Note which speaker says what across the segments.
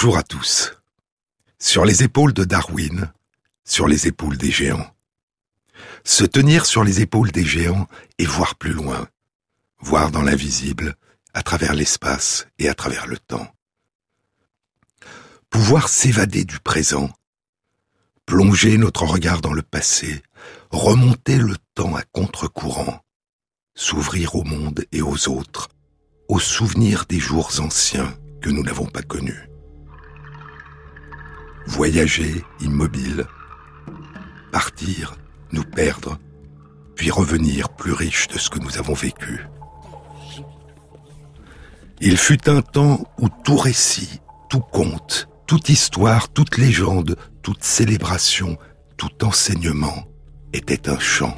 Speaker 1: Bonjour à tous. Sur les épaules de Darwin, sur les épaules des géants. Se tenir sur les épaules des géants et voir plus loin, voir dans l'invisible, à travers l'espace et à travers le temps. Pouvoir s'évader du présent, plonger notre regard dans le passé, remonter le temps à contre-courant, s'ouvrir au monde et aux autres, aux souvenirs des jours anciens que nous n'avons pas connus. Voyager immobile, partir, nous perdre, puis revenir plus riches de ce que nous avons vécu. Il fut un temps où tout récit, tout conte, toute histoire, toute légende, toute célébration, tout enseignement était un chant.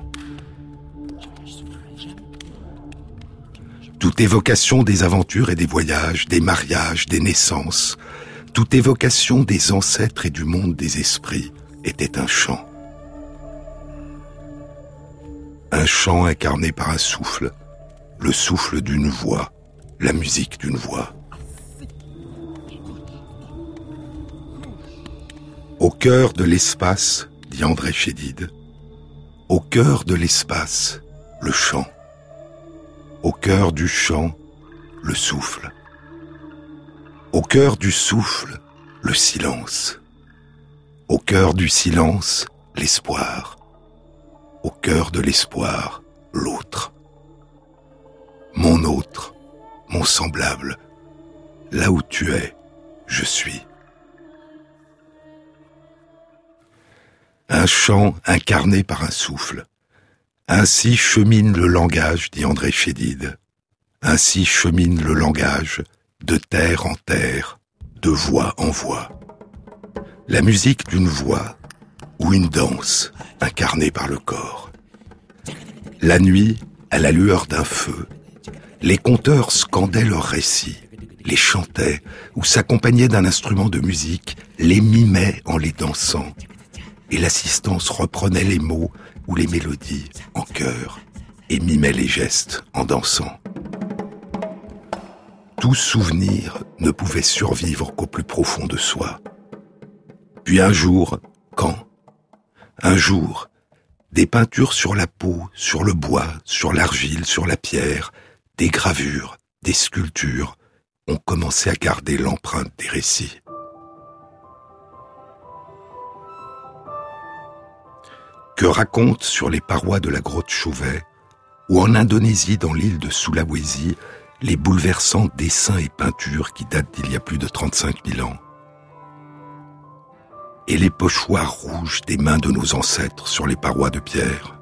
Speaker 1: Toute évocation des aventures et des voyages, des mariages, des naissances, toute évocation des ancêtres et du monde des esprits était un chant. Un chant incarné par un souffle, le souffle d'une voix, la musique d'une voix. Au cœur de l'espace, dit André Chédid, au cœur de l'espace, le chant. Au cœur du chant, le souffle. Au cœur du souffle, le silence. Au cœur du silence, l'espoir. Au cœur de l'espoir, l'autre. Mon autre, mon semblable. Là où tu es, je suis. Un chant incarné par un souffle. Ainsi chemine le langage, dit André Chédid. Ainsi chemine le langage, de terre en terre, de voix en voix. La musique d'une voix ou une danse incarnée par le corps. La nuit, à la lueur d'un feu, les conteurs scandaient leurs récits, les chantaient ou s'accompagnaient d'un instrument de musique, les mimaient en les dansant. Et l'assistance reprenait les mots ou les mélodies en chœur et mimait les gestes en dansant. Tout souvenir ne pouvait survivre qu'au plus profond de soi. Puis un jour, quand ? Un jour, des peintures sur la peau, sur le bois, sur l'argile, sur la pierre, des gravures, des sculptures, ont commencé à garder l'empreinte des récits. Que racontent sur les parois de la grotte Chauvet, ou en Indonésie dans l'île de Sulawesi, les bouleversants dessins et peintures qui datent d'il y a plus de 35 000 ans. Et les pochoirs rouges des mains de nos ancêtres sur les parois de pierre.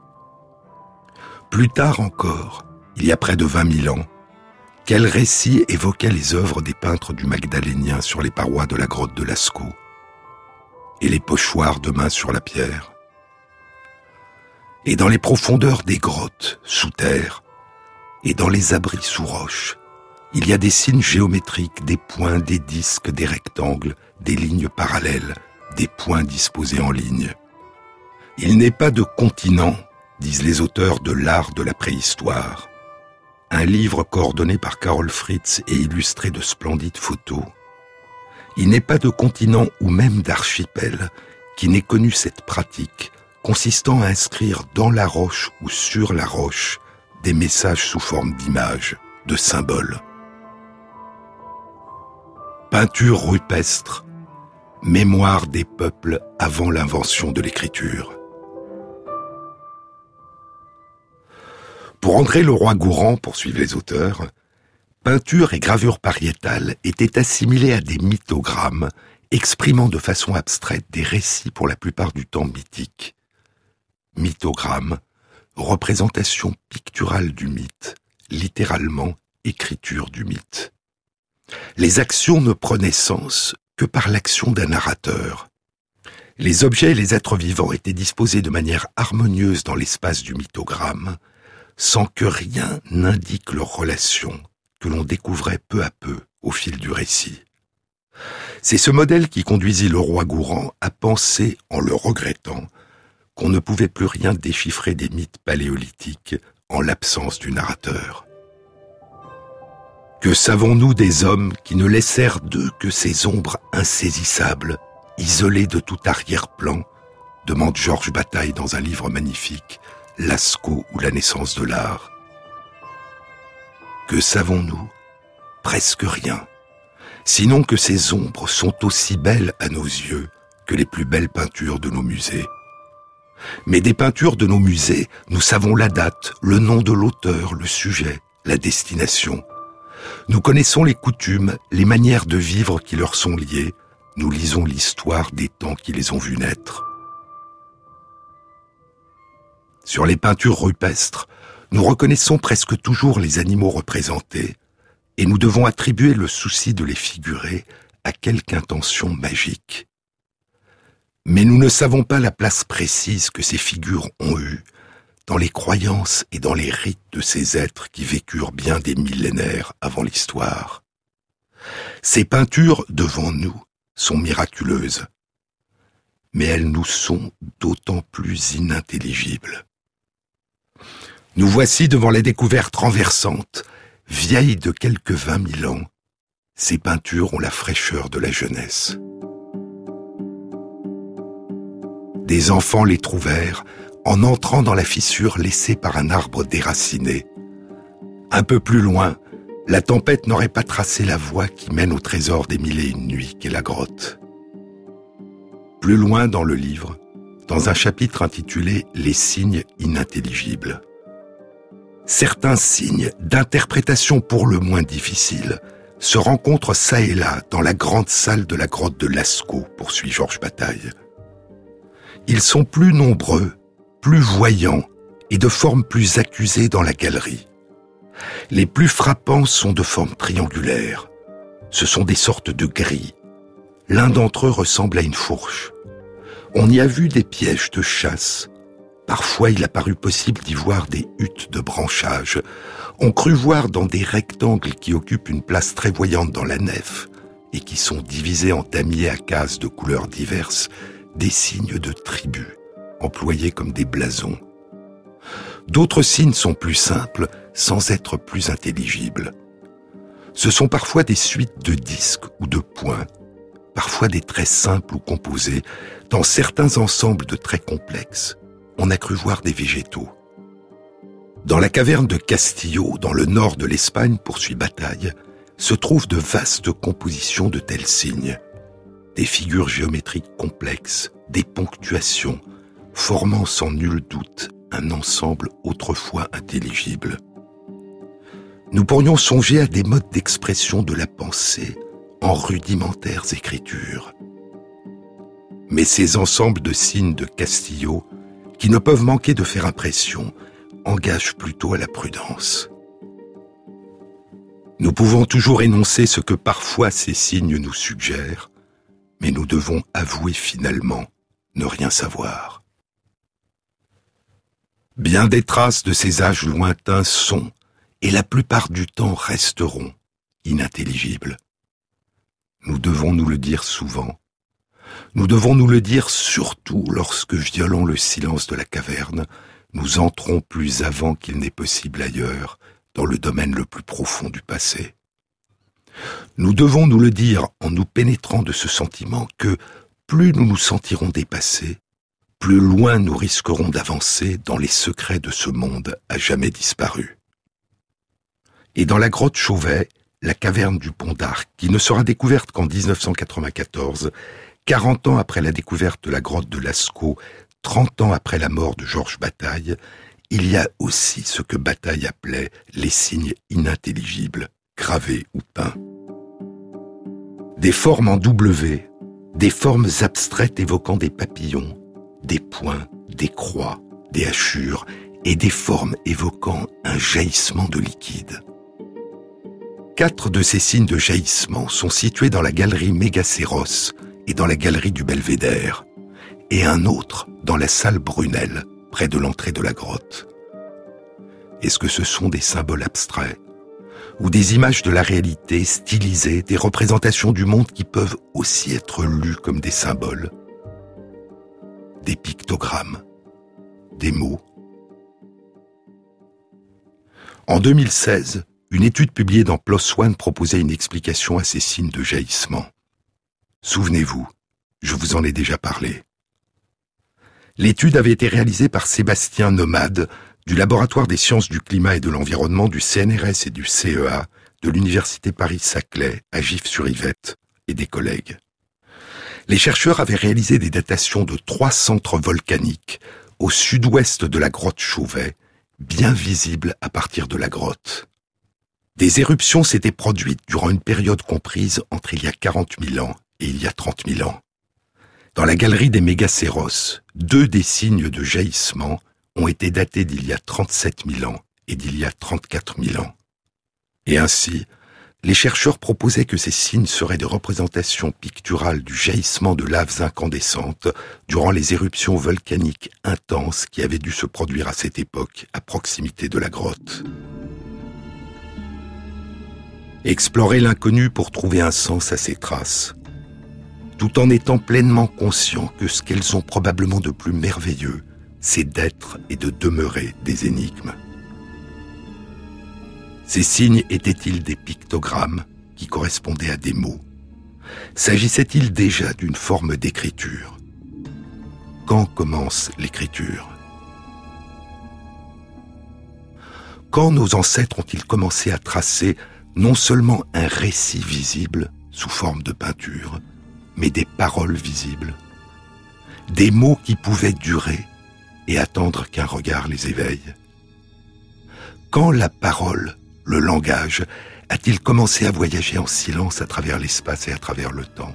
Speaker 1: Plus tard encore, il y a près de 20 000 ans, quels récits évoquaient les œuvres des peintres du Magdalénien sur les parois de la grotte de Lascaux, et les pochoirs de mains sur la pierre. Et dans les profondeurs des grottes, sous terre, et dans les abris sous roches, il y a des signes géométriques, des points, des disques, des rectangles, des lignes parallèles, des points disposés en ligne. Il n'est pas de continent, disent les auteurs de l'art de la préhistoire. Un livre coordonné par Carol Fritz et illustré de splendides photos. Il n'est pas de continent ou même d'archipel qui n'ait connu cette pratique consistant à inscrire dans la roche ou sur la roche des messages sous forme d'images, de symboles. Peinture rupestre, mémoire des peuples avant l'invention de l'écriture. Pour André Leroi-Gourhan, poursuivent les auteurs, peinture et gravure pariétale étaient assimilées à des mythogrammes, exprimant de façon abstraite des récits pour la plupart du temps mythiques. Mythogramme, représentation picturale du mythe, littéralement écriture du mythe. Les actions ne prenaient sens que par l'action d'un narrateur. Les objets et les êtres vivants étaient disposés de manière harmonieuse dans l'espace du mythogramme, sans que rien n'indique leur relation, que l'on découvrait peu à peu au fil du récit. C'est ce modèle qui conduisit Leroi-Gourhan à penser, en le regrettant, qu'on ne pouvait plus rien déchiffrer des mythes paléolithiques en l'absence du narrateur. Que savons-nous des hommes qui ne laissèrent d'eux que ces ombres insaisissables, isolées de tout arrière-plan, demande Georges Bataille dans un livre magnifique, Lascaux ou la naissance de l'art. Que savons-nous ? Presque rien. Sinon que ces ombres sont aussi belles à nos yeux que les plus belles peintures de nos musées. Mais des peintures de nos musées, nous savons la date, le nom de l'auteur, le sujet, la destination. Nous connaissons les coutumes, les manières de vivre qui leur sont liées. Nous lisons l'histoire des temps qui les ont vus naître. Sur les peintures rupestres, nous reconnaissons presque toujours les animaux représentés, et nous devons attribuer le souci de les figurer à quelque intention magique. Mais nous ne savons pas la place précise que ces figures ont eue dans les croyances et dans les rites de ces êtres qui vécurent bien des millénaires avant l'histoire. Ces peintures, devant nous, sont miraculeuses, mais elles nous sont d'autant plus inintelligibles. Nous voici devant la découverte renversante, vieille de quelques 20 000 ans. Ces peintures ont la fraîcheur de la jeunesse. Des enfants les trouvèrent en entrant dans la fissure laissée par un arbre déraciné. Un peu plus loin, la tempête n'aurait pas tracé la voie qui mène au trésor des 1001 nuits qu'est la grotte. Plus loin dans le livre, dans un chapitre intitulé « Les signes inintelligibles », certains signes d'interprétation pour le moins difficiles se rencontrent çà et là dans la grande salle de la grotte de Lascaux, poursuit Georges Bataille. Ils sont plus nombreux, plus voyants et de forme plus accusée dans la galerie. Les plus frappants sont de forme triangulaire. Ce sont des sortes de grilles. L'un d'entre eux ressemble à une fourche. On y a vu des pièges de chasse. Parfois, il a paru possible d'y voir des huttes de branchage. On crut voir dans des rectangles qui occupent une place très voyante dans la nef et qui sont divisés en damiers à cases de couleurs diverses, des signes de tribus, employés comme des blasons. D'autres signes sont plus simples, sans être plus intelligibles. Ce sont parfois des suites de disques ou de points, parfois des traits simples ou composés. Dans certains ensembles de traits complexes, on a cru voir des végétaux. Dans la caverne de Castillo, dans le nord de l'Espagne, poursuit Bataille, se trouvent de vastes compositions de tels signes. Des figures géométriques complexes, des ponctuations, formant sans nul doute un ensemble autrefois intelligible. Nous pourrions songer à des modes d'expression de la pensée en rudimentaires écritures. Mais ces ensembles de signes de Castillo, qui ne peuvent manquer de faire impression, engagent plutôt à la prudence. Nous pouvons toujours énoncer ce que parfois ces signes nous suggèrent, mais nous devons avouer finalement ne rien savoir. Bien des traces de ces âges lointains sont, et la plupart du temps resteront, inintelligibles. Nous devons nous le dire souvent. Nous devons nous le dire surtout lorsque, violant le silence de la caverne, nous entrons plus avant qu'il n'est possible ailleurs, dans le domaine le plus profond du passé. Nous devons nous le dire en nous pénétrant de ce sentiment que, plus nous nous sentirons dépassés, plus loin nous risquerons d'avancer dans les secrets de ce monde à jamais disparu. Et dans la grotte Chauvet, la caverne du Pont d'Arc, qui ne sera découverte qu'en 1994, 40 ans après la découverte de la grotte de Lascaux, 30 ans après la mort de Georges Bataille, il y a aussi ce que Bataille appelait les signes inintelligibles, gravés ou peints. Des formes en W, des formes abstraites évoquant des papillons, des points, des croix, des hachures et des formes évoquant un jaillissement de liquide. 4 de ces signes de jaillissement sont situés dans la galerie Mégacéros et dans la galerie du Belvédère, et un autre dans la salle Brunel, près de l'entrée de la grotte. Est-ce que ce sont des symboles abstraits ou des images de la réalité stylisées, des représentations du monde qui peuvent aussi être lues comme des symboles? Des pictogrammes, des mots. En 2016, une étude publiée dans PLOS ONE proposait une explication à ces signes de jaillissement. Souvenez-vous, je vous en ai déjà parlé. L'étude avait été réalisée par Sébastien Nomade du Laboratoire des sciences du climat et de l'environnement du CNRS et du CEA de l'Université Paris-Saclay à Gif-sur-Yvette et des collègues. Les chercheurs avaient réalisé des datations de 3 centres volcaniques au sud-ouest de la grotte Chauvet, bien visibles à partir de la grotte. Des éruptions s'étaient produites durant une période comprise entre il y a 40 000 ans et il y a 30 000 ans. Dans la galerie des mégacéros, 2 des signes de jaillissement ont été datés d'il y a 37 000 ans et d'il y a 34 000 ans. Et ainsi, les chercheurs proposaient que ces signes seraient des représentations picturales du jaillissement de laves incandescentes durant les éruptions volcaniques intenses qui avaient dû se produire à cette époque à proximité de la grotte. Explorer l'inconnu pour trouver un sens à ces traces, tout en étant pleinement conscient que ce qu'elles ont probablement de plus merveilleux, c'est d'être et de demeurer des énigmes. Ces signes étaient-ils des pictogrammes qui correspondaient à des mots? S'agissait-il déjà d'une forme d'écriture? Quand commence l'écriture? Quand nos ancêtres ont-ils commencé à tracer non seulement un récit visible sous forme de peinture, mais des paroles visibles, des mots qui pouvaient durer et attendre qu'un regard les éveille? Quand la parole, le langage, a-t-il commencé à voyager en silence à travers l'espace et à travers le temps?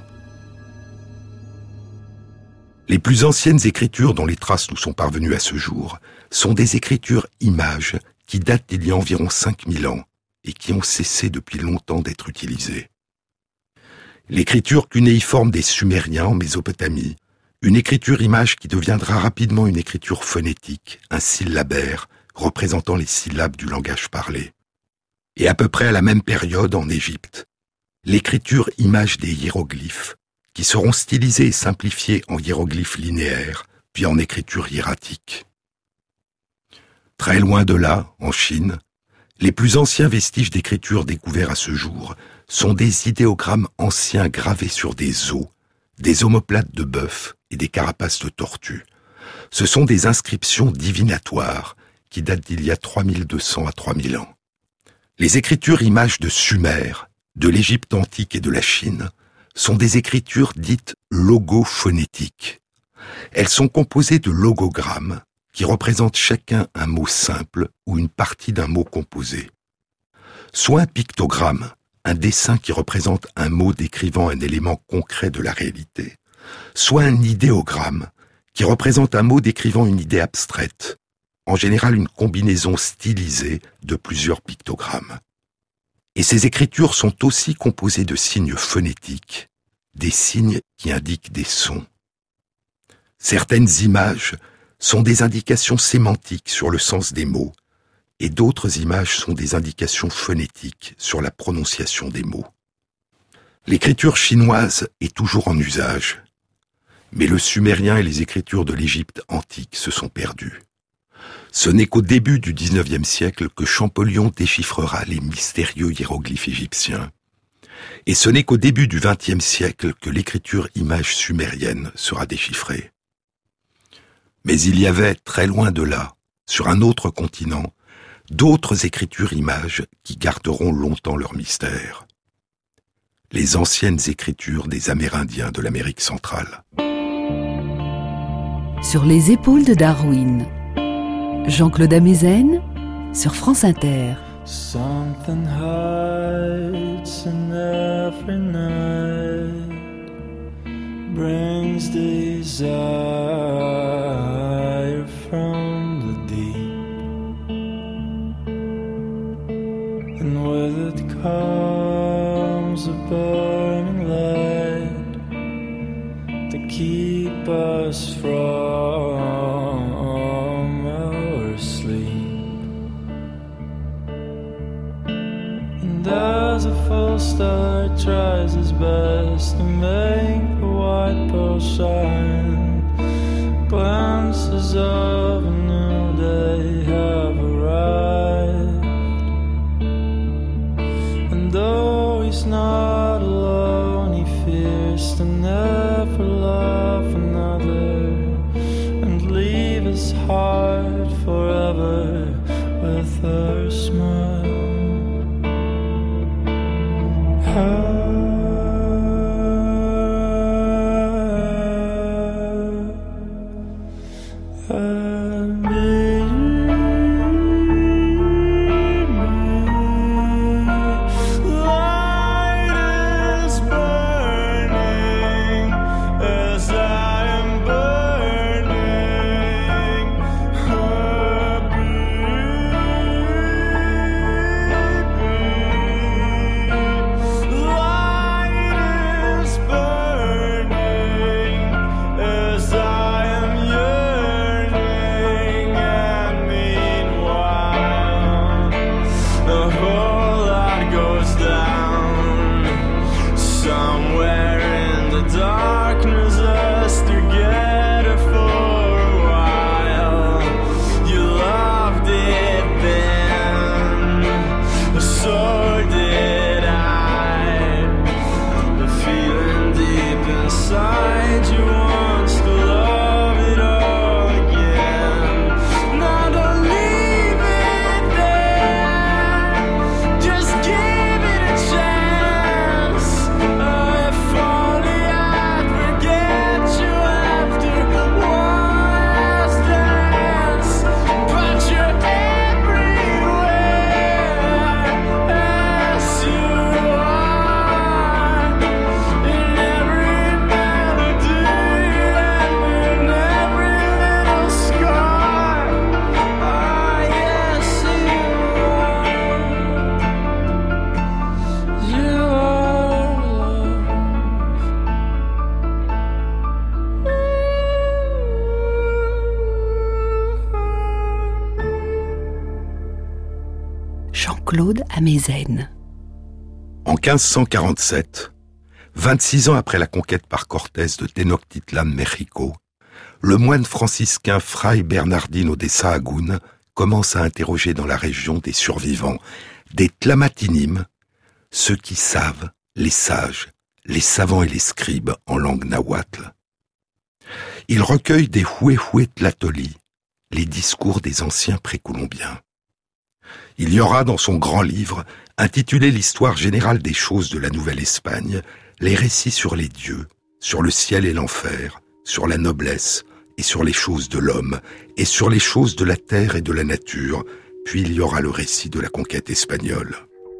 Speaker 1: Les plus anciennes écritures dont les traces nous sont parvenues à ce jour sont des écritures images qui datent d'il y a environ 5000 ans et qui ont cessé depuis longtemps d'être utilisées. L'écriture cunéiforme des Sumériens en Mésopotamie, une écriture image qui deviendra rapidement une écriture phonétique, un syllabaire représentant les syllabes du langage parlé. Et à peu près à la même période en Égypte, l'écriture image des hiéroglyphes, qui seront stylisés et simplifiés en hiéroglyphes linéaires, puis en écriture hiératique. Très loin de là, en Chine, les plus anciens vestiges d'écriture découverts à ce jour sont des idéogrammes anciens gravés sur des os, des omoplates de bœuf et des carapaces de tortues. Ce sont des inscriptions divinatoires qui datent d'il y a 3200 à 3000 ans. Les écritures images de Sumer, de l'Égypte antique et de la Chine sont des écritures dites logophonétiques. Elles sont composées de logogrammes qui représentent chacun un mot simple ou une partie d'un mot composé. Soit un pictogramme, un dessin qui représente un mot décrivant un élément concret de la réalité, soit un idéogramme qui représente un mot décrivant une idée abstraite, en général une combinaison stylisée de plusieurs pictogrammes. Et ces écritures sont aussi composées de signes phonétiques, des signes qui indiquent des sons. Certaines images sont des indications sémantiques sur le sens des mots, et d'autres images sont des indications phonétiques sur la prononciation des mots. L'écriture chinoise est toujours en usage, mais le sumérien et les écritures de l'Égypte antique se sont perdus. Ce n'est qu'au début du XIXe siècle que Champollion déchiffrera les mystérieux hiéroglyphes égyptiens. Et ce n'est qu'au début du XXe siècle que l'écriture image sumérienne sera déchiffrée. Mais il y avait, très loin de là, sur un autre continent, d'autres écritures images qui garderont longtemps leur mystère. Les anciennes écritures des Amérindiens de l'Amérique centrale.
Speaker 2: Sur les épaules de Darwin, Jean-Claude Amezen sur France Inter.
Speaker 3: Something hides in every night, brings desire from the deep, and with it comes a burning light to keep us from our sleep. And as a false star tries his best to make the white pearl shine, glances of a new day have arrived.
Speaker 2: Jean-Claude Amezen.
Speaker 1: En 1547, 26 ans après la conquête par Cortés de Tenochtitlan, Mexico, le moine franciscain Fray Bernardino de Sahagún commence à interroger dans la région des survivants, des tlamatinim, ceux qui savent, les sages, les savants et les scribes en langue nahuatl. Il recueille des huehue tlatoli, les discours des anciens précolombiens. Il y aura dans son grand livre, intitulé L'histoire générale des choses de la Nouvelle-Espagne, les récits sur les dieux, sur le ciel et l'enfer, sur la noblesse et sur les choses de l'homme, et sur les choses de la terre et de la nature, puis il y aura le récit de la conquête espagnole.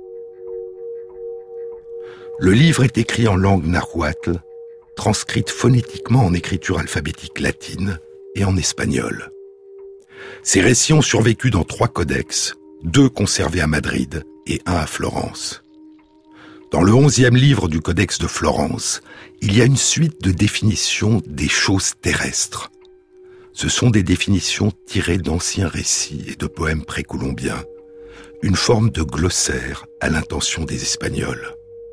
Speaker 1: Le livre est écrit en langue nahuatl, transcrite phonétiquement en écriture alphabétique latine et en espagnol. Ces récits ont survécu dans 3 codex, 2 conservés à Madrid et 1 à Florence. Dans le 11e livre du Codex de Florence, il y a une suite de définitions des choses terrestres. Ce sont des définitions tirées d'anciens récits et de poèmes précolombiens, une forme de glossaire à l'intention des Espagnols.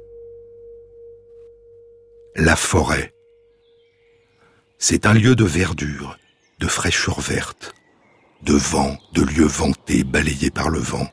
Speaker 1: La forêt. C'est un lieu de verdure, de fraîcheur verte, de vent, de lieux vantés balayés par le vent.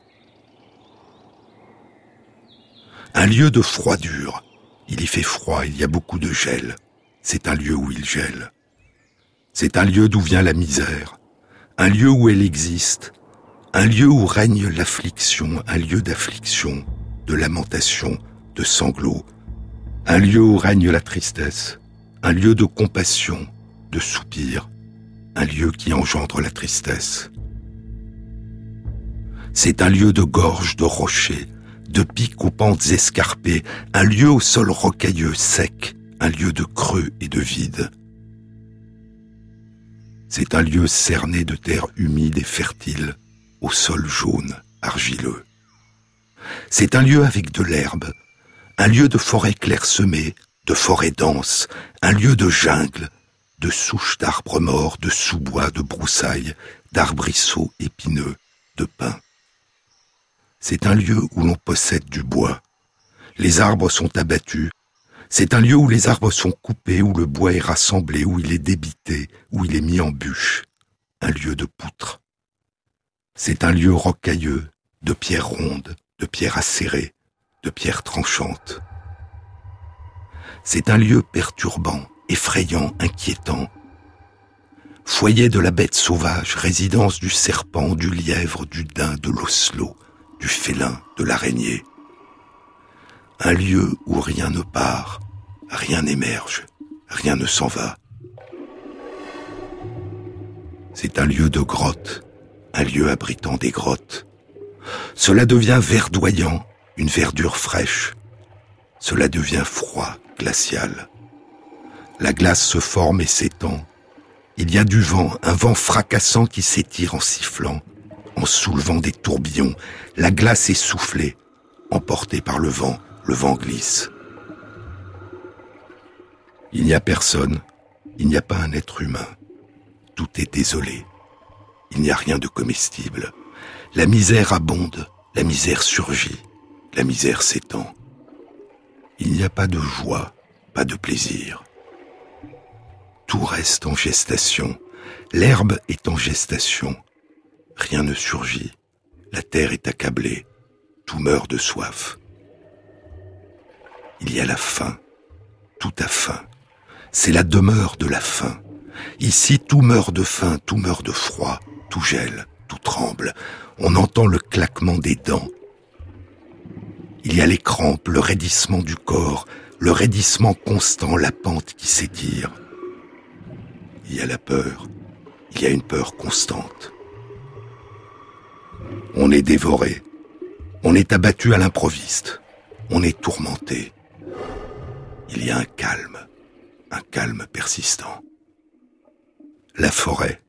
Speaker 1: Un lieu de froidure. Il y fait froid, il y a beaucoup de gel. C'est un lieu où il gèle. C'est un lieu d'où vient la misère. Un lieu où elle existe. Un lieu où règne l'affliction, un lieu d'affliction, de lamentation, de sanglots. Un lieu où règne la tristesse. Un lieu de compassion, de soupir. Un lieu qui engendre la tristesse. C'est un lieu de gorge, de rochers, de pics aux pentes escarpées, un lieu au sol rocailleux, sec, un lieu de creux et de vide. C'est un lieu cerné de terre humide et fertile, au sol jaune, argileux. C'est un lieu avec de l'herbe, un lieu de forêt clairsemée, de forêt dense, un lieu de jungle, de souches d'arbres morts, de sous-bois, de broussailles, d'arbrisseaux épineux, de pins. C'est un lieu où l'on possède du bois. Les arbres sont abattus. C'est un lieu où les arbres sont coupés, où le bois est rassemblé, où il est débité, où il est mis en bûche. Un lieu de poutres. C'est un lieu rocailleux, de pierres rondes, de pierres acérées, de pierres tranchantes. C'est un lieu perturbant, effrayant, inquiétant. Foyer de la bête sauvage, résidence du serpent, du lièvre, du daim, de l'oslo, du félin, de l'araignée. un lieu où rien ne part, rien n'émerge, rien ne s'en va. C'est un lieu de grotte, un lieu abritant des grottes. Cela devient verdoyant, une verdure fraîche. Cela devient froid, glacial. La glace se forme et s'étend. Il y a du vent, un vent fracassant qui s'étire en sifflant, en soulevant des tourbillons. La glace est soufflée, emportée par le vent glisse. Il n'y a personne, il n'y a pas un être humain. Tout est désolé. Il n'y a rien de comestible. La misère abonde, la misère surgit, la misère s'étend. Il n'y a pas de joie, pas de plaisir. Tout reste en gestation. L'herbe est en gestation. Rien ne surgit. La terre est accablée. Tout meurt de soif. Il y a la faim. Tout a faim. C'est la demeure de la faim. Ici, tout meurt de faim, tout meurt de froid, tout gèle, tout tremble. On entend le claquement des dents. Il y a les crampes, le raidissement du corps, le raidissement constant, la pente qui s'étire. Il y a la peur. Il y a une peur constante. On est dévoré. On est abattu à l'improviste. On est tourmenté. Il y a un calme persistant. La forêt.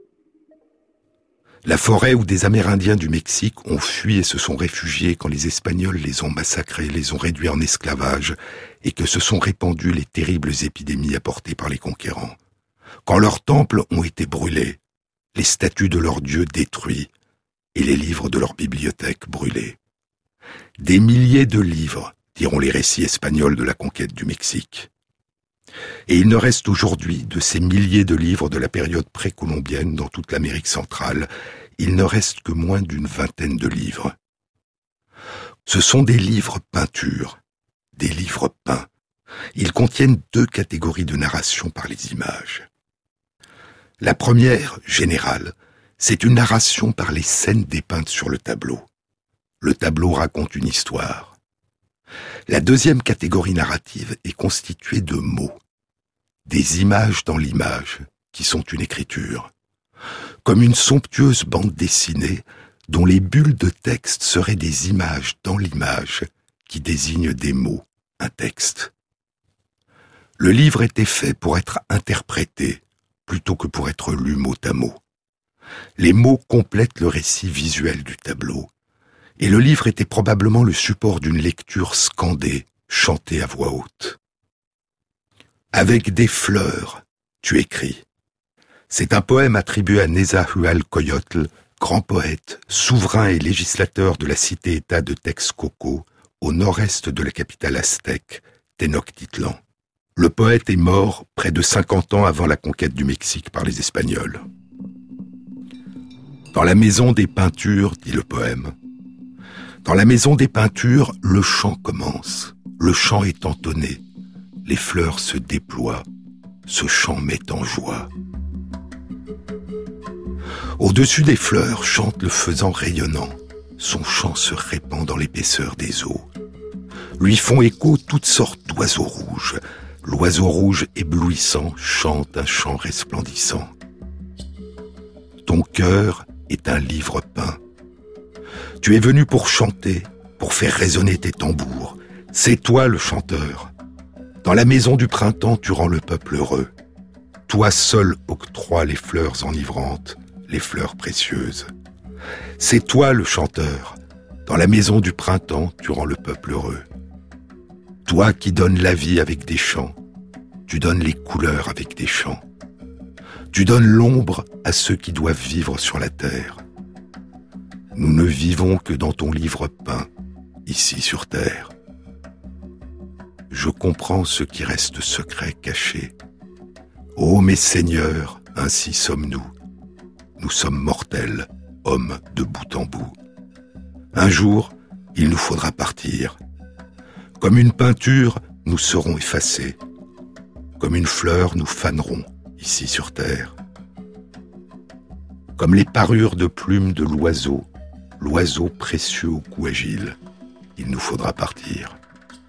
Speaker 1: La forêt où des Amérindiens du Mexique ont fui et se sont réfugiés quand les Espagnols les ont massacrés, les ont réduits en esclavage et que se sont répandues les terribles épidémies apportées par les conquérants. Quand leurs temples ont été brûlés, les statues de leurs dieux détruits et les livres de leur bibliothèque brûlés. Des milliers de livres, diront les récits espagnols de la conquête du Mexique. Et il ne reste aujourd'hui, de ces milliers de livres de la période précolombienne dans toute l'Amérique centrale, il ne reste que moins d'une vingtaine de livres. Ce sont des livres peintures, des livres peints. Ils contiennent deux catégories de narration par les images. La première, générale, c'est une narration par les scènes dépeintes sur le tableau. Le tableau raconte une histoire. La deuxième catégorie narrative est constituée de mots, des images dans l'image, qui sont une écriture, comme une somptueuse bande dessinée dont les bulles de texte seraient des images dans l'image qui désignent des mots, un texte. Le livre était fait pour être interprété plutôt que pour être lu mot à mot. Les mots complètent le récit visuel du tableau, et le livre était probablement le support d'une lecture scandée, chantée à voix haute. Avec des fleurs, tu écris. C'est un poème attribué à Nezahualcóyotl, grand poète, souverain et législateur de la cité-État de Texcoco, au nord-est de la capitale aztèque, Tenochtitlan. Le poète est mort près de 50 ans avant la conquête du Mexique par les Espagnols. Dans la maison des peintures, dit le poème, dans la maison des peintures, le chant commence, le chant est entonné, les fleurs se déploient, ce chant met en joie. Au-dessus des fleurs chante le faisan rayonnant, son chant se répand dans l'épaisseur des eaux. Lui font écho toutes sortes d'oiseaux rouges, l'oiseau rouge éblouissant chante un chant resplendissant. Ton cœur est un livre peint. Tu es venu pour chanter, pour faire résonner tes tambours. C'est toi le chanteur. Dans la maison du printemps, tu rends le peuple heureux. Toi seul octroies les fleurs enivrantes, les fleurs précieuses. C'est toi le chanteur. Dans la maison du printemps, tu rends le peuple heureux. Toi qui donnes la vie avec des chants, tu donnes les couleurs avec des chants. Tu donnes l'ombre à ceux qui doivent vivre sur la terre. Nous ne vivons que dans ton livre peint, ici sur terre. Je comprends ce qui reste secret caché. Ô mes seigneurs, ainsi sommes-nous. Nous sommes mortels, hommes de bout en bout. Un jour, il nous faudra partir. Comme une peinture, nous serons effacés. Comme une fleur, nous fanerons, ici sur terre. Comme les parures de plumes de l'oiseau, l'oiseau précieux au cou agile, il nous faudra partir.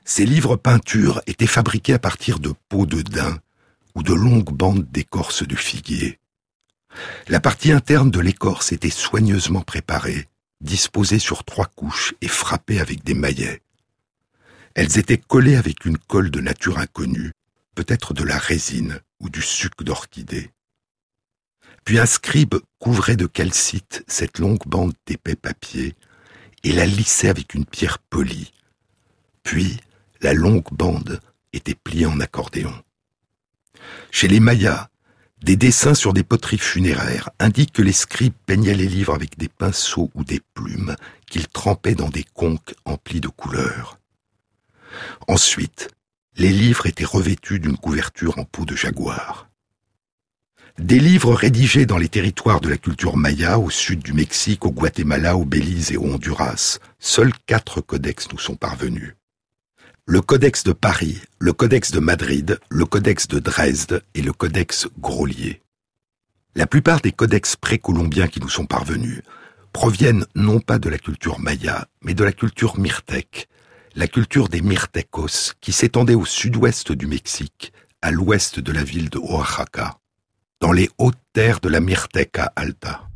Speaker 1: Ces livres peintures étaient fabriqués à partir de peaux de daim ou de longues bandes d'écorce de figuier. La partie interne de l'écorce était soigneusement préparée, disposée sur 3 couches et frappée avec des maillets. Elles étaient collées avec une colle de nature inconnue, peut-être de la résine ou du suc d'orchidée. Puis un scribe couvrait de calcite cette longue bande d'épais papier et la lissait avec une pierre polie. Puis, la longue bande était pliée en accordéon. Chez les Mayas, des dessins sur des poteries funéraires indiquent que les scribes peignaient les livres avec des pinceaux ou des plumes qu'ils trempaient dans des conques emplis de couleurs. Ensuite, les livres étaient revêtus d'une couverture en peau de jaguar. Des livres rédigés dans les territoires de la culture maya, au sud du Mexique, au Guatemala, au Belize et au Honduras, seuls 4 codex nous sont parvenus. Le codex de Paris, le codex de Madrid, le codex de Dresde et le codex Grolier. La plupart des codex précolombiens qui nous sont parvenus proviennent non pas de la culture maya, mais de la culture mirtèque, la culture des Mirtecos qui s'étendait au sud-ouest du Mexique, à l'ouest de la ville de Oaxaca, dans les hautes terres de la Mirteca Alta.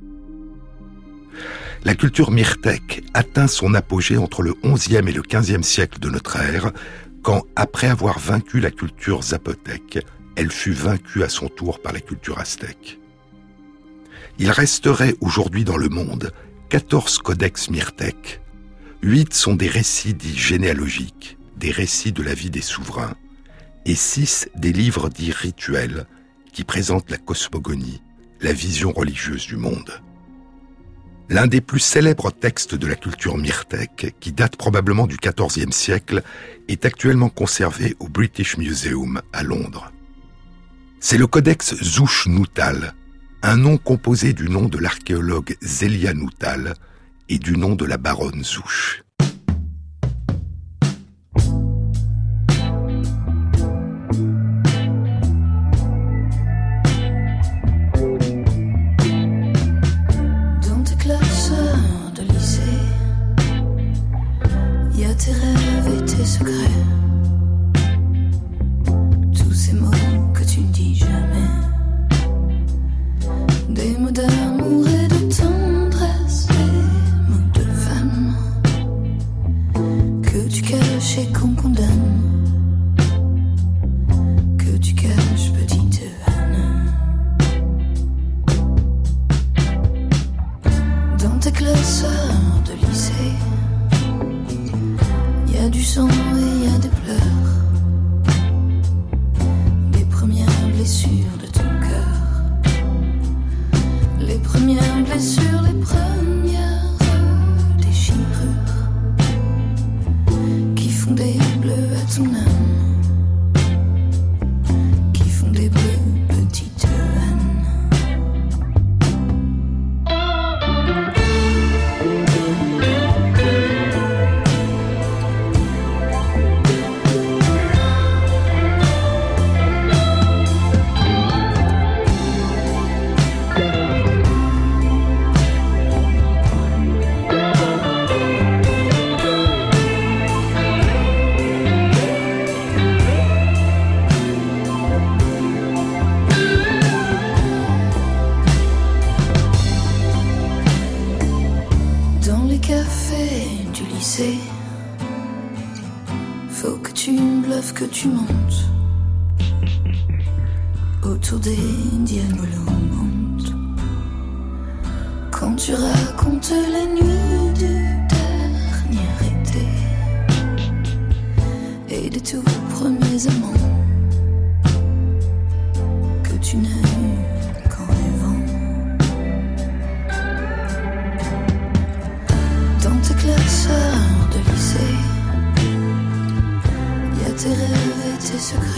Speaker 1: La culture mirtèque atteint son apogée entre le XIe et le XVe siècle de notre ère, quand, après avoir vaincu la culture zapotèque, elle fut vaincue à son tour par la culture aztèque. Il resterait aujourd'hui dans le monde 14 codex mirtèques. 8 sont des récits dits généalogiques, des récits de la vie des souverains, et 6 des livres dits rituels, qui présentent la cosmogonie, la vision religieuse du monde. L'un des plus célèbres textes de la culture mirtèque, qui date probablement du XIVe siècle, est actuellement conservé au British Museum à Londres. C'est le codex Zouch-Nutal, un nom composé du nom de l'archéologue Zélia Nutal et du nom de la baronne Zouch.
Speaker 4: Tes rêves et tes secrets, tous ces mots que tu ne dis jamais, des mots d'amour et de tendresse, des mots de femme que tu caches et qu'on condamne, que tu caches, petite Anne. Dans tes classeurs de lycée, il y a du sang et il y a des pleurs, les premières blessures de ton cœur, les premières blessures, les premières déchirures qui font des bleus à ton âme, qui font des bleus, petite Anne. Faut que tu bluffes, que tu montes autour des diabolomantes. Quand tu racontes les nuits du dernier été et des tout premiers amants que tu n'as eu qu'en rêvant. Dans tes classeurs de lycée, y a tes rêves et tes secrets,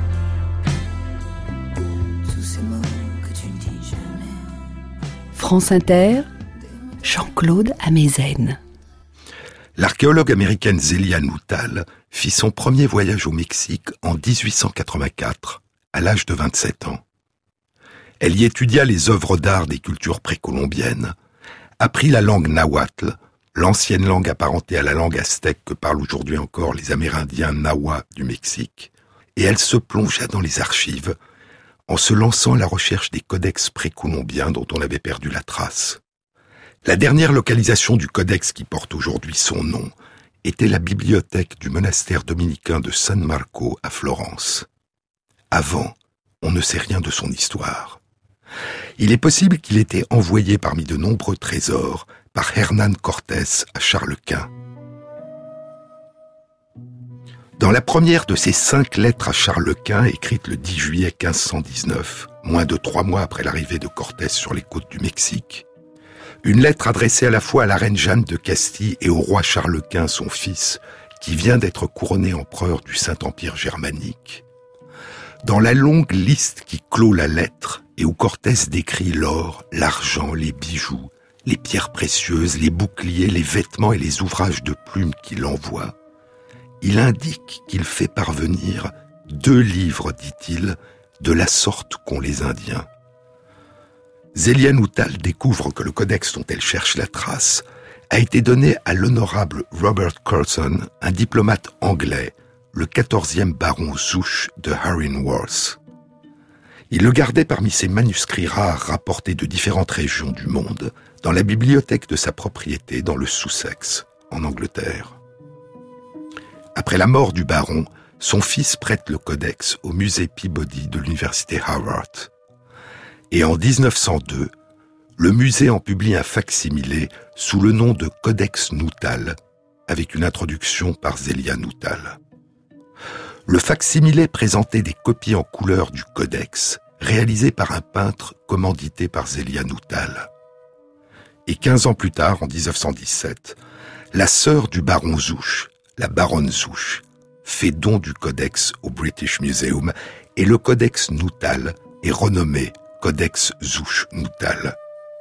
Speaker 4: tous ces mots que tu ne dis jamais.
Speaker 2: France Inter, Jean-Claude Amezen.
Speaker 1: L'archéologue américaine Zélia Nutal fit son premier voyage au Mexique en 1884, à l'âge de 27 ans. Elle y étudia les œuvres d'art des cultures précolombiennes, apprit la langue nahuatl, l'ancienne langue apparentée à la langue aztèque que parlent aujourd'hui encore les Amérindiens Nahua du Mexique, et elle se plongea dans les archives en se lançant à la recherche des codex précolombiens dont on avait perdu la trace. La dernière localisation du codex qui porte aujourd'hui son nom était la bibliothèque du monastère dominicain de San Marco à Florence. Avant, on ne sait rien de son histoire. Il est possible qu'il ait été envoyé parmi de nombreux trésors par Hernán Cortés à Charles Quint. Dans la première de ces 5 lettres à Charles Quint, écrites le 10 juillet 1519, moins de 3 mois après l'arrivée de Cortés sur les côtes du Mexique, une lettre adressée à la fois à la reine Jeanne de Castille et au roi Charles Quint, son fils, qui vient d'être couronné empereur du Saint-Empire germanique. Dans la longue liste qui clôt la lettre, et où Cortés décrit l'or, l'argent, les bijoux, les pierres précieuses, les boucliers, les vêtements et les ouvrages de plumes qu'il envoie, il indique qu'il fait parvenir 2 livres, dit-il, de la sorte qu'ont les Indiens. Zélia Nuttall découvre que le codex dont elle cherche la trace a été donné à l'honorable Robert Curzon, un diplomate anglais, le 14e baron Zouche de Harinworth. Il le gardait parmi ses manuscrits rares rapportés de différentes régions du monde, dans la bibliothèque de sa propriété dans le Sussex, en Angleterre. Après la mort du baron, son fils prête le codex au musée Peabody de l'université Harvard. Et en 1902, le musée en publie un fac-similé sous le nom de Codex Nuttall, avec une introduction par Zélia Nuttall. Le fac-similé présentait des copies en couleur du codex, réalisées par un peintre commandité par Zélia Nuttall. Et 15 ans plus tard, en 1917, la sœur du baron Zouche, la baronne Zouche, fait don du codex au British Museum et le codex Nuttall est renommé Codex Zouche-Nuttall.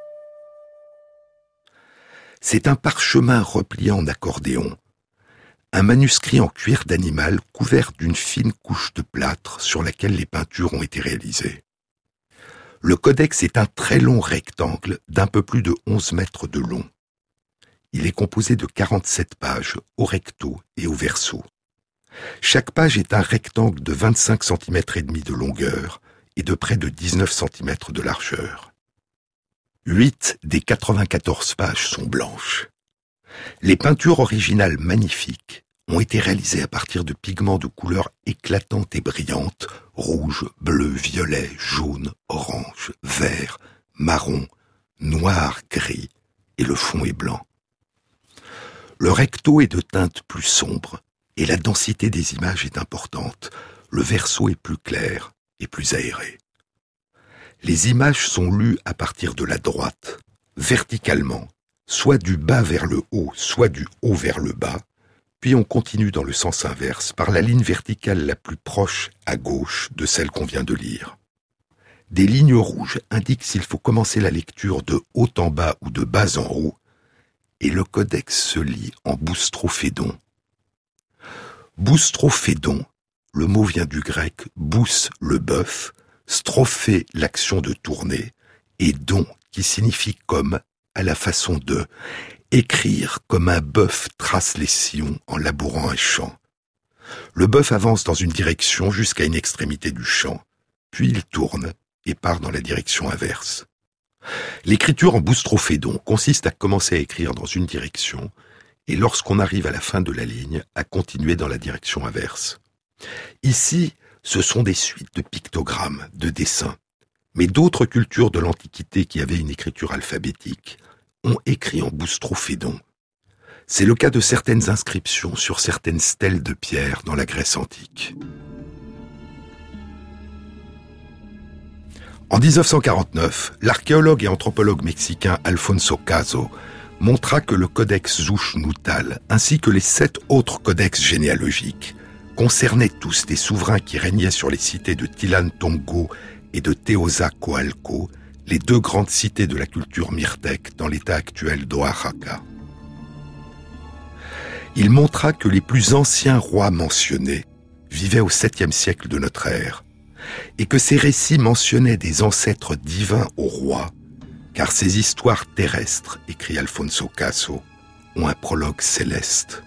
Speaker 1: C'est un parchemin replié en accordéon, un manuscrit en cuir d'animal couvert d'une fine couche de plâtre sur laquelle les peintures ont été réalisées. Le codex est un très long rectangle d'un peu plus de 11 mètres de long. Il est composé de 47 pages au recto et au verso. Chaque page est un rectangle de 25 cm et demi de longueur et de près de 19 cm de largeur. 8 des 94 pages sont blanches. Les peintures originales magnifiques ont été réalisées à partir de pigments de couleurs éclatantes et brillantes, rouge, bleu, violet, jaune, orange, vert, marron, noir, gris, et le fond est blanc. Le recto est de teinte plus sombre, et la densité des images est importante. Le verso est plus clair et plus aéré. Les images sont lues à partir de la droite, verticalement, soit du bas vers le haut, soit du haut vers le bas, puis on continue dans le sens inverse par la ligne verticale la plus proche à gauche de celle qu'on vient de lire. Des lignes rouges indiquent s'il faut commencer la lecture de haut en bas ou de bas en haut, et le codex se lit en boustrophédon. Boustrophédon, le mot vient du grec bous le bœuf, strophé l'action de tourner, et don qui signifie comme, à la façon de, écrire comme un bœuf trace les sillons en labourant un champ. Le bœuf avance dans une direction jusqu'à une extrémité du champ, puis il tourne et part dans la direction inverse. L'écriture en boustrophédon consiste à commencer à écrire dans une direction et lorsqu'on arrive à la fin de la ligne, à continuer dans la direction inverse. Ici, ce sont des suites de pictogrammes, de dessins, mais d'autres cultures de l'Antiquité qui avaient une écriture alphabétique ont écrit en boustrophédon. C'est le cas de certaines inscriptions sur certaines stèles de pierre dans la Grèce antique. En 1949, l'archéologue et anthropologue mexicain Alfonso Caso montra que le codex Zouche-Nuttall, ainsi que les 7 autres codex généalogiques, concernaient tous des souverains qui régnaient sur les cités de Tilantongo et de Teozacoalco, les 2 grandes cités de la culture mixtèque dans l'état actuel d'Oaxaca. Il montra que les plus anciens rois mentionnés vivaient au 7e siècle de notre ère, et que ces récits mentionnaient des ancêtres divins aux rois, car ces histoires terrestres, écrit Alfonso Caso, ont un prologue céleste.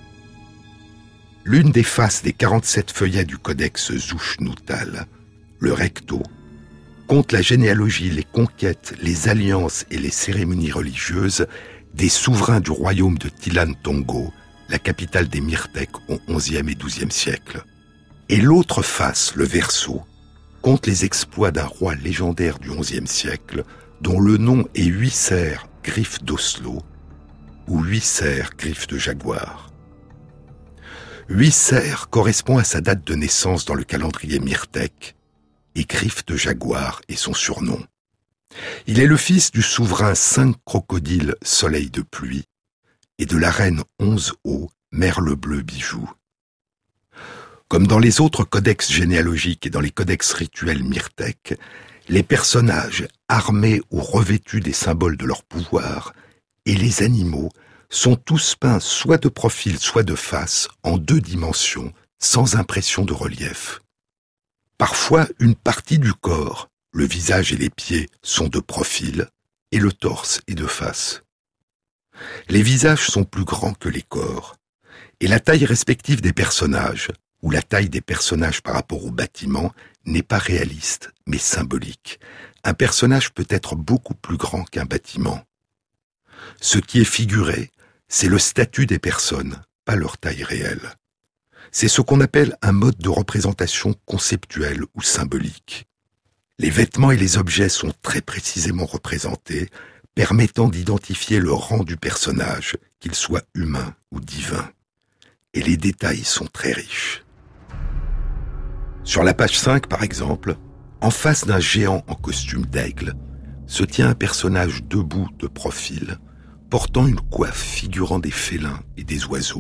Speaker 1: L'une des faces des 47 feuillets du codex Zouch-Noutal, le recto, compte la généalogie, les conquêtes, les alliances et les cérémonies religieuses des souverains du royaume de Tilan Tongo, la capitale des Myrtèques au XIe et XIIe siècle. Et l'autre face, le verso, compte les exploits d'un roi légendaire du XIe siècle, dont le nom est Huisser, griffe d'Oslo, ou Huisser, griffe de jaguar. Huisser correspond à sa date de naissance dans le calendrier Myrtèque, et griffe de jaguar est son surnom. Il est le fils du souverain 5 crocodiles soleil de pluie et de la reine 11 eaux, merle bleu bijou. Comme dans les autres codex généalogiques et dans les codex rituels Myrtèques, les personnages armés ou revêtus des symboles de leur pouvoir et les animaux sont tous peints soit de profil soit de face en 2 dimensions, sans impression de relief. Parfois, une partie du corps, le visage et les pieds, sont de profil et le torse est de face. Les visages sont plus grands que les corps et la taille respective des personnages, ou la taille des personnages par rapport au bâtiment, n'est pas réaliste, mais symbolique. Un personnage peut être beaucoup plus grand qu'un bâtiment. Ce qui est figuré, c'est le statut des personnes, pas leur taille réelle. C'est ce qu'on appelle un mode de représentation conceptuelle ou symbolique. Les vêtements et les objets sont très précisément représentés, permettant d'identifier le rang du personnage, qu'il soit humain ou divin. Et les détails sont très riches. Sur la page 5, par exemple, en face d'un géant en costume d'aigle, se tient un personnage debout de profil, portant une coiffe figurant des félins et des oiseaux.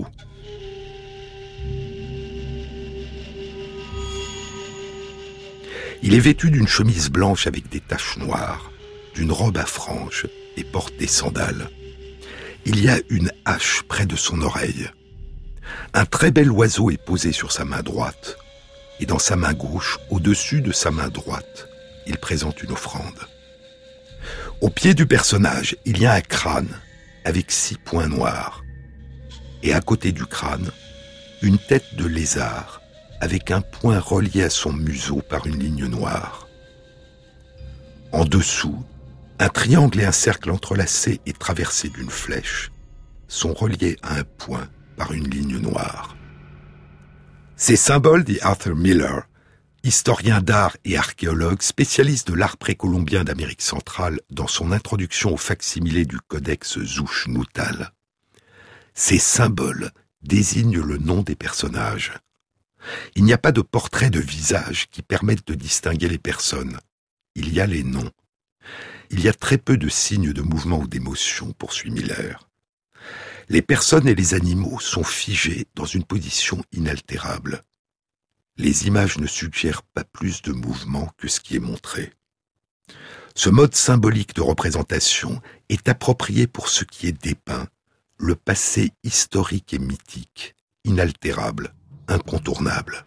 Speaker 1: Il est vêtu d'une chemise blanche avec des taches noires, d'une robe à franges et porte des sandales. Il y a une hache près de son oreille. Un très bel oiseau est posé sur sa main droite, et dans sa main gauche, au-dessus de sa main droite, il présente une offrande. Au pied du personnage, il y a un crâne avec 6 points noirs, et à côté du crâne, une tête de lézard avec un point relié à son museau par une ligne noire. En dessous, un triangle et un cercle entrelacés et traversés d'une flèche sont reliés à un point par une ligne noire. Ces symboles, dit Arthur Miller, historien d'art et archéologue, spécialiste de l'art précolombien d'Amérique centrale, dans son introduction au fac-similé du codex Zouch-Noutal. Ces symboles désignent le nom des personnages. Il n'y a pas de portrait de visage qui permette de distinguer les personnes. Il y a les noms. Il y a très peu de signes de mouvement ou d'émotion, poursuit Miller. Les personnes et les animaux sont figés dans une position inaltérable. Les images ne suggèrent pas plus de mouvement que ce qui est montré. Ce mode symbolique de représentation est approprié pour ce qui est dépeint, le passé historique et mythique, inaltérable, incontournable.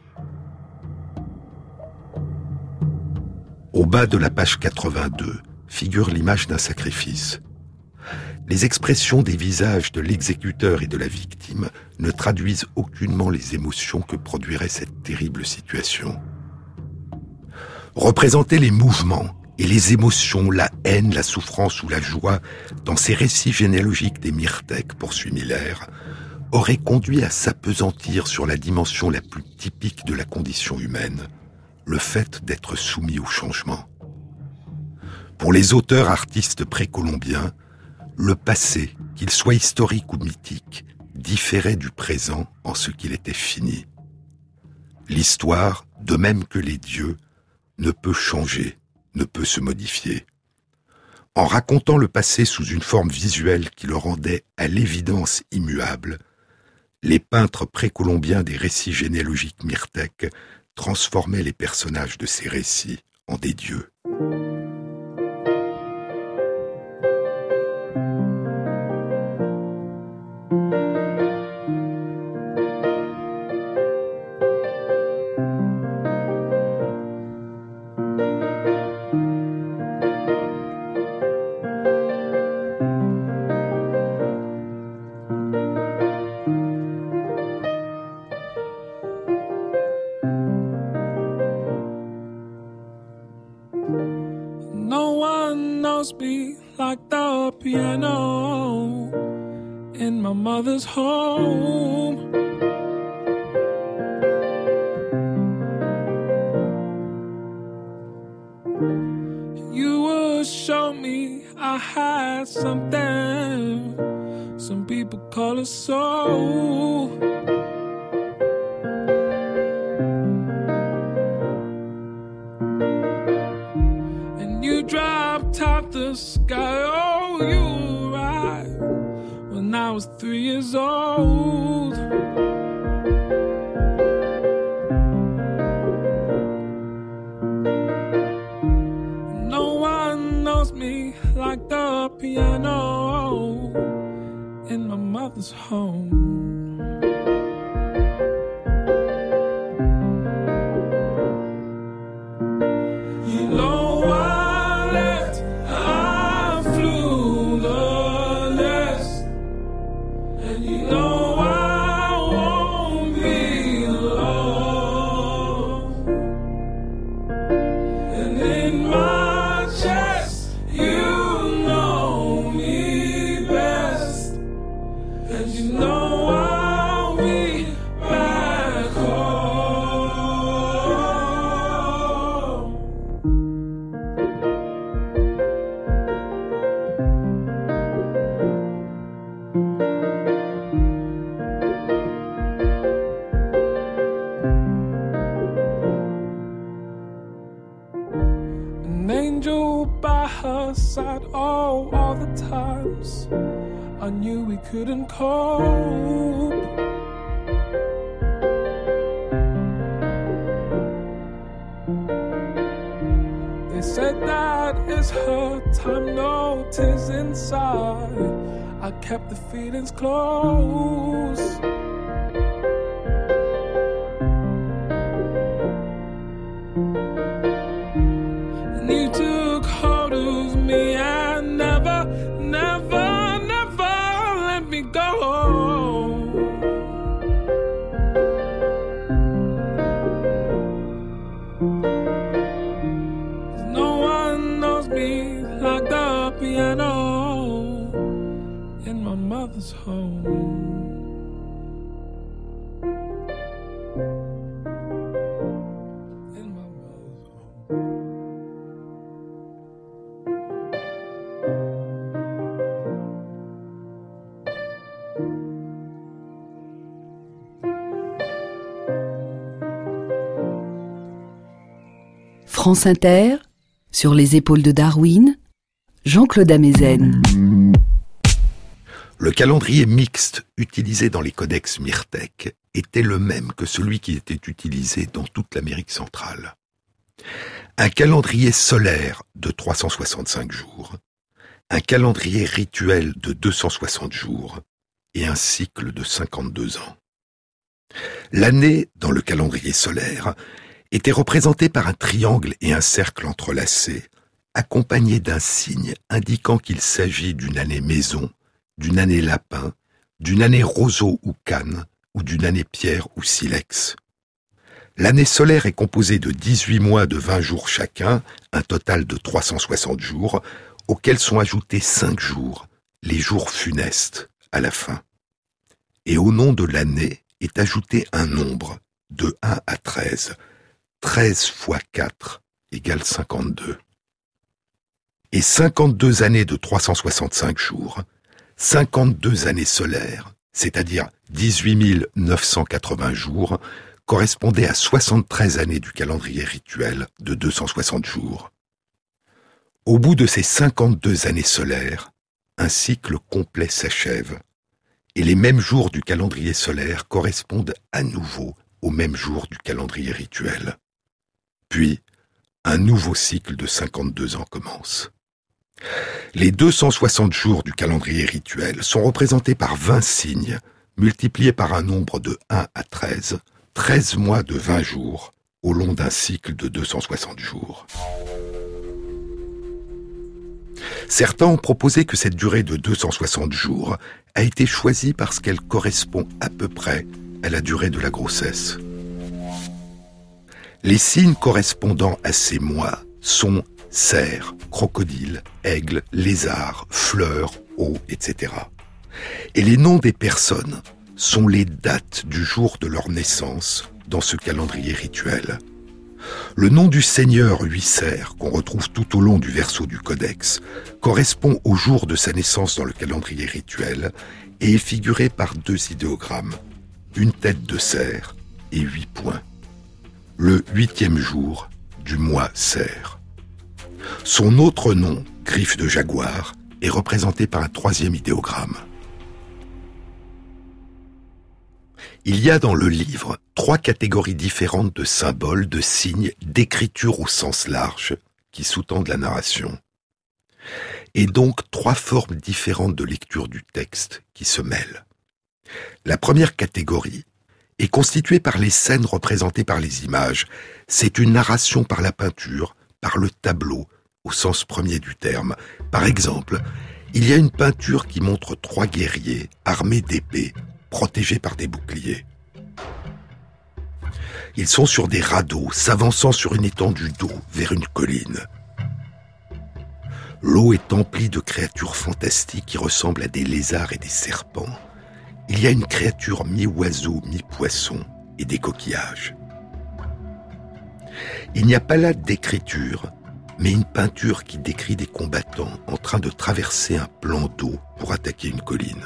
Speaker 1: Au bas de la page 82 figure l'image d'un sacrifice. Les expressions des visages de l'exécuteur et de la victime ne traduisent aucunement les émotions que produirait cette terrible situation. Représenter les mouvements et les émotions, la haine, la souffrance ou la joie dans ces récits généalogiques des Myrtèques, poursuit Miller, aurait conduit à s'appesantir sur la dimension la plus typique de la condition humaine, le fait d'être soumis au changement. Pour les auteurs artistes précolombiens, le passé, qu'il soit historique ou mythique, différait du présent en ce qu'il était fini. L'histoire, de même que les dieux, ne peut changer, ne peut se modifier. En racontant le passé sous une forme visuelle qui le rendait à l'évidence immuable, les peintres précolombiens des récits généalogiques myrtèques transformaient les personnages de ces récits en des dieux.
Speaker 3: like the piano in my mother's home. You would show me I had something some people call a soul. And you dropped out the sky, oh, you arrived when I was 3 years old. No one knows me like the piano in my mother's home. You know I left, I flew the nest, and you know I won't be alone. And in my chest, you know me best, and you know I'll be back home. An angel by her side, oh, all the times I knew we couldn't cope. They said that is her time, no tears inside. I kept the feelings close. And you took hold of me and never, never, never let me go. No one knows me like the piano in my mother's home. In my mother's home.
Speaker 2: France Inter, sur les épaules de Darwin, Jean-Claude Amezen.
Speaker 1: Le calendrier mixte utilisé dans les codex Myrtèques était le même que celui qui était utilisé dans toute l'Amérique centrale. Un calendrier solaire de 365 jours, un calendrier rituel de 260 jours et un cycle de 52 ans. L'année, dans le calendrier solaire, était représentée par un triangle et un cercle entrelacés, accompagnés d'un signe indiquant qu'il s'agit d'une année maison, d'une année lapin, d'une année roseau ou canne, ou d'une année pierre ou silex. L'année solaire est composée de 18 mois de 20 jours chacun, un total de 360 jours, auxquels sont ajoutés 5 jours, les jours funestes, à la fin. Et au nom de l'année est ajouté un nombre, de 1 à 13, 13 fois 4 égale 52. Et 52 années de 365 jours, 52 années solaires, c'est-à-dire 18 980 jours, correspondaient à 73 années du calendrier rituel de 260 jours. Au bout de ces 52 années solaires, un cycle complet s'achève, et les mêmes jours du calendrier solaire correspondent à nouveau aux mêmes jours du calendrier rituel. Puis, un nouveau cycle de 52 ans commence. Les 260 jours du calendrier rituel sont représentés par 20 signes, multipliés par un nombre de 1 à 13, 13 mois de 20 jours, au long d'un cycle de 260 jours. Certains ont proposé que cette durée de 260 jours a été choisie parce qu'elle correspond à peu près à la durée de la grossesse. Les signes correspondant à ces mois sont cerf, crocodile, aigle, lézard, fleur, eau, etc. Et les noms des personnes sont les dates du jour de leur naissance dans ce calendrier rituel. Le nom du seigneur Huisser, qu'on retrouve tout au long du verso du codex, correspond au jour de sa naissance dans le calendrier rituel et est figuré par 2 idéogrammes, une tête de cerf et 8 points. Le 8e jour du mois cerf. Son autre nom, griffe de jaguar, est représenté par un 3e idéogramme. Il y a dans le livre 3 catégories différentes de symboles, de signes, d'écriture au sens large qui sous-tendent la narration. Et donc 3 formes différentes de lecture du texte qui se mêlent. La première catégorie est constituée par les scènes représentées par les images. C'est une narration par la peinture, par le tableau, au sens premier du terme. Par exemple, il y a une peinture qui montre 3 guerriers armés d'épées, protégés par des boucliers. Ils sont sur des radeaux, s'avançant sur une étendue d'eau vers une colline. L'eau est emplie de créatures fantastiques qui ressemblent à des lézards et des serpents. Il y a une créature mi-oiseau, mi-poisson et des coquillages. Il n'y a pas là d'écriture, mais une peinture qui décrit des combattants en train de traverser un plan d'eau pour attaquer une colline.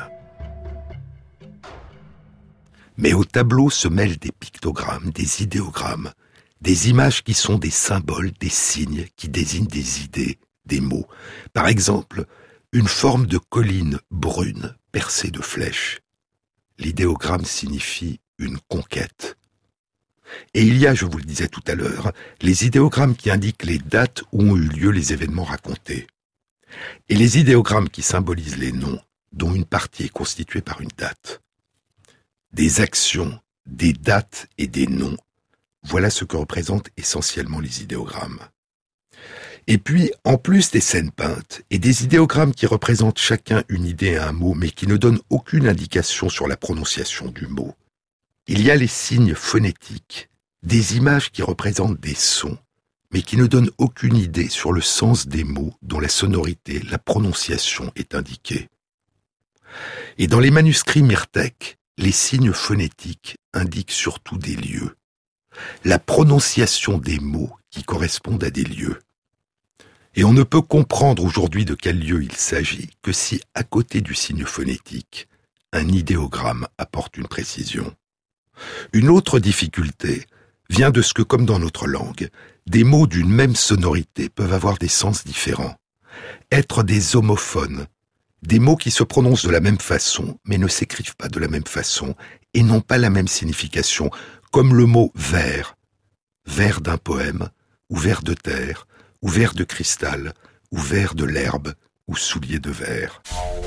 Speaker 1: Mais au tableau se mêlent des pictogrammes, des idéogrammes, des images qui sont des symboles, des signes qui désignent des idées, des mots. Par exemple, une forme de colline brune percée de flèches. L'idéogramme signifie une conquête. Et il y a, je vous le disais tout à l'heure, les idéogrammes qui indiquent les dates où ont eu lieu les événements racontés. Et les idéogrammes qui symbolisent les noms, dont une partie est constituée par une date. Des actions, des dates et des noms, voilà ce que représentent essentiellement les idéogrammes. Et puis, en plus des scènes peintes et des idéogrammes qui représentent chacun une idée et un mot, mais qui ne donnent aucune indication sur la prononciation du mot, il y a les signes phonétiques, des images qui représentent des sons, mais qui ne donnent aucune idée sur le sens des mots dont la sonorité, la prononciation est indiquée. Et dans les manuscrits Myrtèque, les signes phonétiques indiquent surtout des lieux, la prononciation des mots qui correspondent à des lieux. Et on ne peut comprendre aujourd'hui de quel lieu il s'agit que si, à côté du signe phonétique, un idéogramme apporte une précision. Une autre difficulté vient de ce que, comme dans notre langue, des mots d'une même sonorité peuvent avoir des sens différents. Être des homophones, des mots qui se prononcent de la même façon, mais ne s'écrivent pas de la même façon et n'ont pas la même signification, comme le mot vers, vers d'un poème, ou vers de terre, ou vers de cristal, ou vers de l'herbe, ou soulier de verre.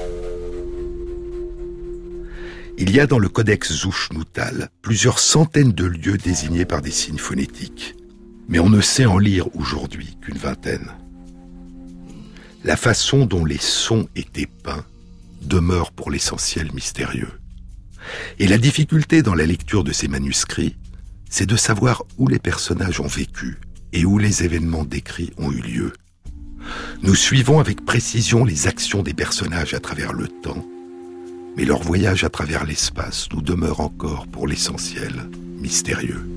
Speaker 1: Il y a dans le codex Zushmutal plusieurs centaines de lieux désignés par des signes phonétiques, mais on ne sait en lire aujourd'hui qu'une vingtaine. La façon dont les sons étaient peints demeure pour l'essentiel mystérieux. Et la difficulté dans la lecture de ces manuscrits, c'est de savoir où les personnages ont vécu et où les événements décrits ont eu lieu. Nous suivons avec précision les actions des personnages à travers le temps, mais leur voyage à travers l'espace nous demeure encore, pour l'essentiel, mystérieux.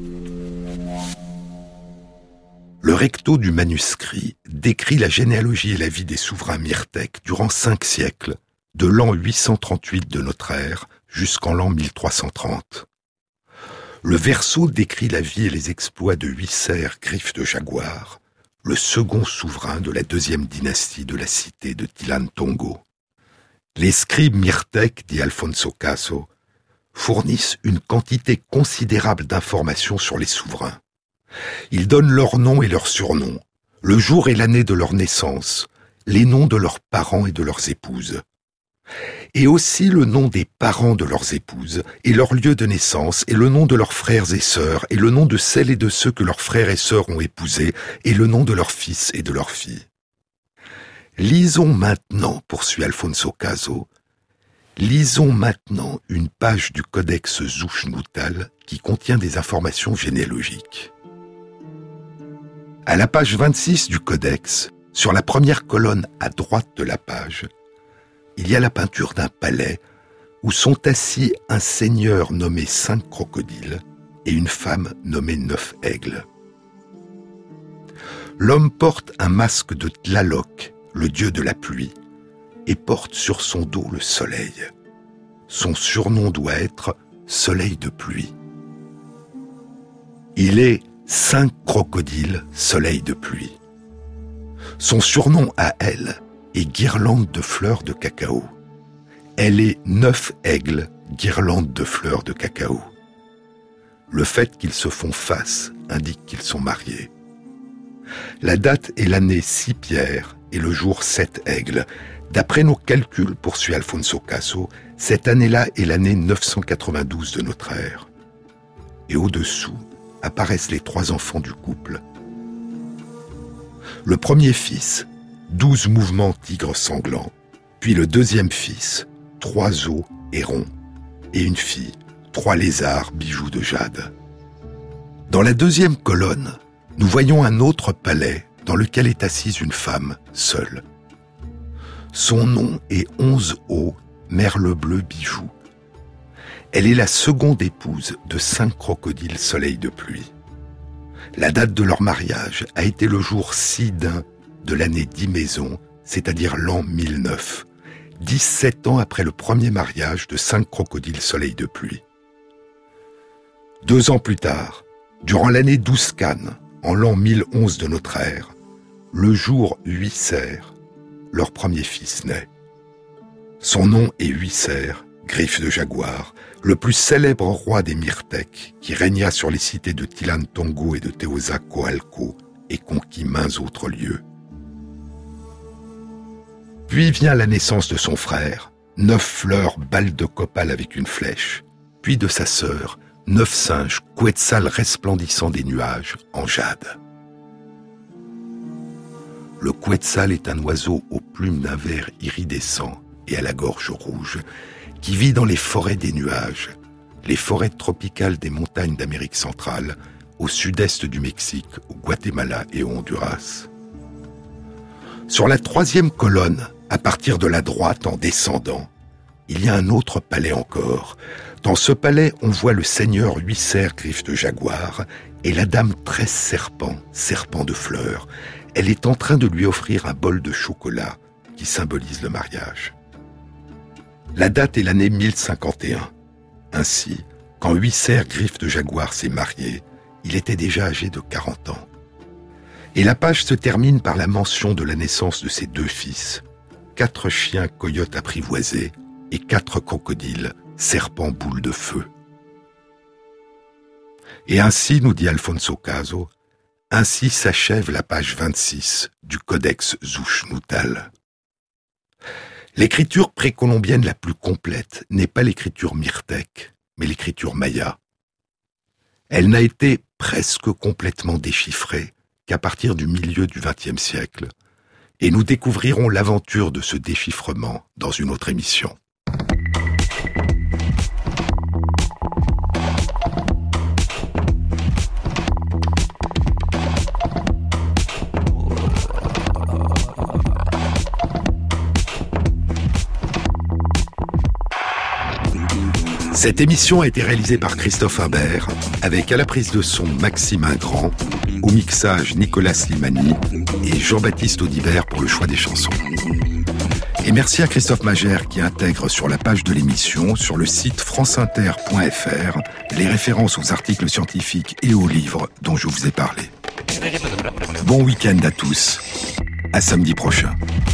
Speaker 1: Le recto du manuscrit décrit la généalogie et la vie des souverains Myrtèques durant 5 siècles, de l'an 838 de notre ère jusqu'en l'an 1330. Le verso décrit la vie et les exploits de Huisser, griffe de jaguar, le second souverain de la 2e dynastie de la cité de Tilantongo. Les scribes Myrtèques, dit Alfonso Caso, fournissent une quantité considérable d'informations sur les souverains. Ils donnent leurs noms et leurs surnoms, le jour et l'année de leur naissance, les noms de leurs parents et de leurs épouses. Et aussi le nom des parents de leurs épouses, et leur lieu de naissance, et le nom de leurs frères et sœurs, et le nom de celles et de ceux que leurs frères et sœurs ont épousés, et le nom de leurs fils et de leurs filles. Lisons maintenant, poursuit Alfonso Caso, lisons maintenant une page du codex Zushmutal qui contient des informations généalogiques. À la page 26 du codex, sur la première colonne à droite de la page, il y a la peinture d'un palais où sont assis un seigneur nommé 5 crocodiles et une femme nommée 9 aigles. L'homme porte un masque de Tlaloc, le dieu de la pluie, et porte sur son dos le soleil. Son surnom doit être « soleil de pluie ». Il est 5 crocodiles, soleil de pluie. Son surnom à elle est guirlande de fleurs de cacao. Elle est 9 aigles, guirlande de fleurs de cacao. Le fait qu'ils se font face indique qu'ils sont mariés. La date est l'année 6 Pierre et le jour 7 aigles. D'après nos calculs, poursuit Alfonso Caso, cette année-là est l'année 992 de notre ère. Et au-dessous apparaissent les 3 enfants du couple. Le premier fils, 12 mouvements tigres sanglants, puis le deuxième fils, 3 os hérons, et une fille, 3 lézards bijoux de jade. Dans la deuxième colonne, nous voyons un autre palais dans lequel est assise une femme seule. Son nom est 11 os, merle bleu bijou. Elle est la seconde épouse de 5 crocodiles soleil de pluie. La date de leur mariage a été le jour 6 d'un de l'année 10 maison, c'est-à-dire l'an 1009, 17 ans après le premier mariage de 5 crocodiles soleil de pluie. 2 ans plus tard, durant l'année 12 Cannes, en l'an 1011 de notre ère, le jour 8 Cerf, leur premier fils naît. Son nom est Huitser, griffe de jaguar, le plus célèbre roi des Myrtèques, qui régna sur les cités de Tilan Tongo et de Teozacoalco et conquit maints autres lieux. Puis vient la naissance de son frère, 9 fleurs balles de copal avec une flèche, puis de sa sœur, 9 singes quetzal resplendissant des nuages en jade. Le quetzal est un oiseau aux plumes d'un vert iridescent et à la gorge rouge, qui vit dans les forêts des nuages, les forêts tropicales des montagnes d'Amérique centrale, au sud-est du Mexique, au Guatemala et au Honduras. Sur la 3e colonne, à partir de la droite en descendant, il y a un autre palais encore. Dans ce palais, on voit le seigneur Huitser, griffe de jaguar, et la dame 13 serpents, serpents de fleurs. Elle est en train de lui offrir un bol de chocolat qui symbolise le mariage. La date est l'année 1051. Ainsi, quand Huitser, griffe de jaguar, s'est marié, il était déjà âgé de 40 ans. Et la page se termine par la mention de la naissance de ses 2 fils, 4 chiens coyotes apprivoisés et 4 crocodiles, serpents boules de feu. Et ainsi, nous dit Alfonso Caso, ainsi s'achève la page 26 du Codex Xuxnutl. L'écriture précolombienne la plus complète n'est pas l'écriture myrtèque, mais l'écriture maya. Elle n'a été presque complètement déchiffrée qu'à partir du milieu du XXe siècle, et nous découvrirons l'aventure de ce déchiffrement dans une autre émission. Cette émission a été réalisée par Christophe Imbert, avec à la prise de son Maxime Ingrand, au mixage Nicolas Slimani et Jean-Baptiste Audibert pour le choix des chansons. Et merci à Christophe Magère qui intègre sur la page de l'émission, sur le site franceinter.fr, les références aux articles scientifiques et aux livres dont je vous ai parlé. Bon week-end à tous, à samedi prochain.